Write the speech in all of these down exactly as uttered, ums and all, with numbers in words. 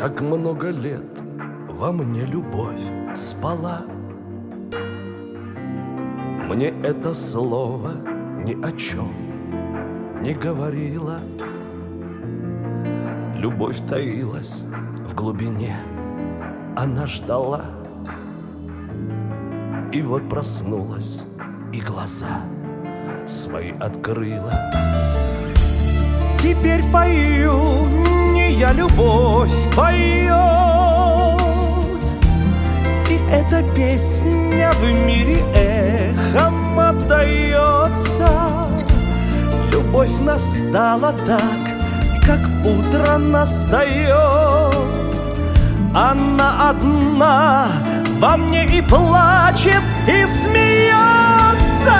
Как много лет во мне любовь спала. Мне это слово ни о чем не говорило. Любовь таилась в глубине, она ждала. И вот проснулась, и глаза свои открыла. Теперь пою, не я, любовь поет. И эта песня в мире эхом отдается. Любовь настала так, как утро настает. Она одна во мне и плачет, и смеется.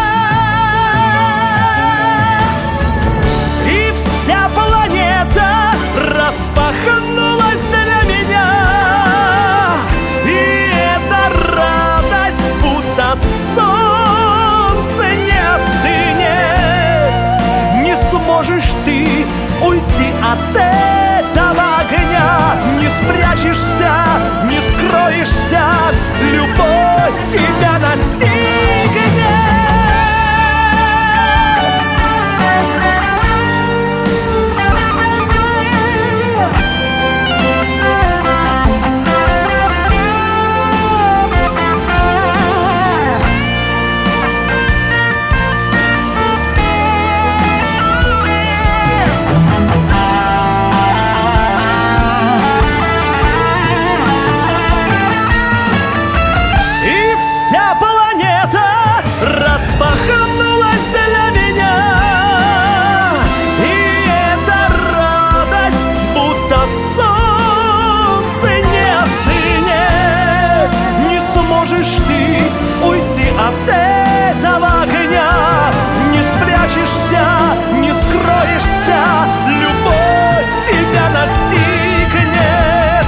И вся планета распахнулась для меня. И эта радость, будто солнце, не остынет. Не сможешь ты уйти от этого огня. Не спрячешься, не скроешься. Любовь тебя настигнет. Распахнулась для меня. И эта радость, будто солнце, не остынет. Не сможешь ты уйти от этого огня. Не спрячешься, не скроешься. Любовь тебя настигнет.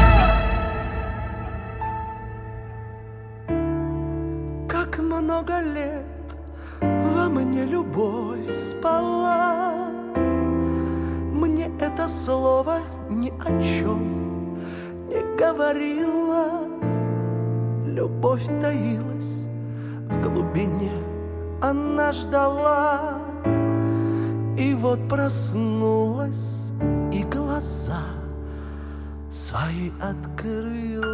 Как много лет во мне любовь спала. Мне это слово ни о чем не говорило. Любовь таилась в глубине, она ждала. И вот проснулась, и глаза свои открыла.